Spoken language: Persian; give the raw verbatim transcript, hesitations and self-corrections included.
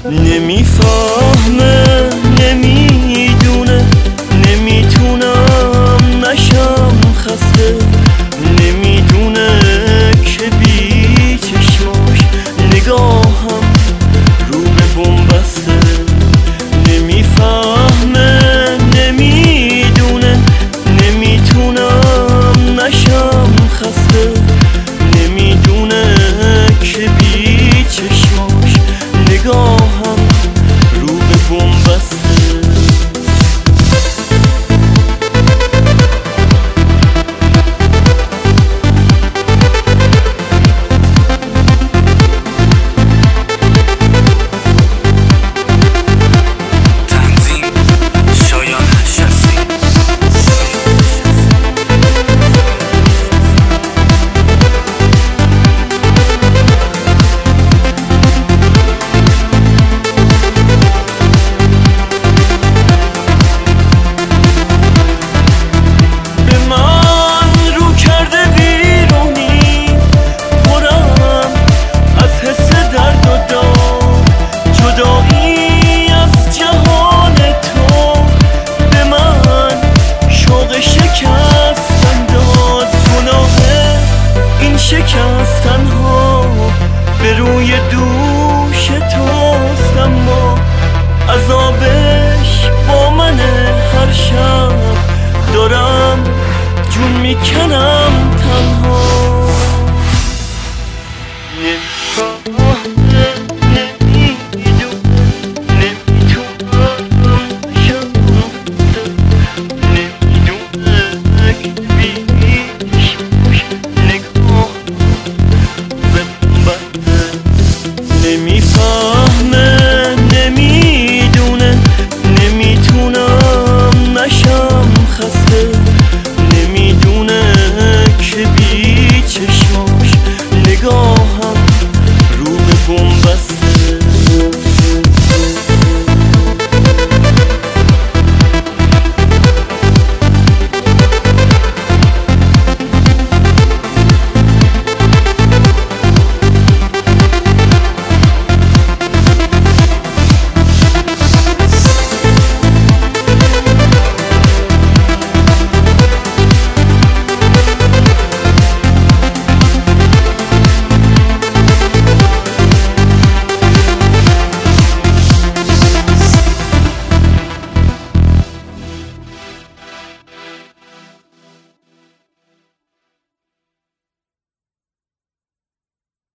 نمیفهمه نمیدونه نمیتونم نشم خسته نمیدونه که بی چشماش نگاهم رو به بنبسته نمیفهمه نمیدونه نمیتونم نشم خسته نمیدونه که بی چشماش نگاهم رو به بنبسته شکستن ها به روی دوش توست اما عذابش با منه هر شب دارم جون میکنم تنها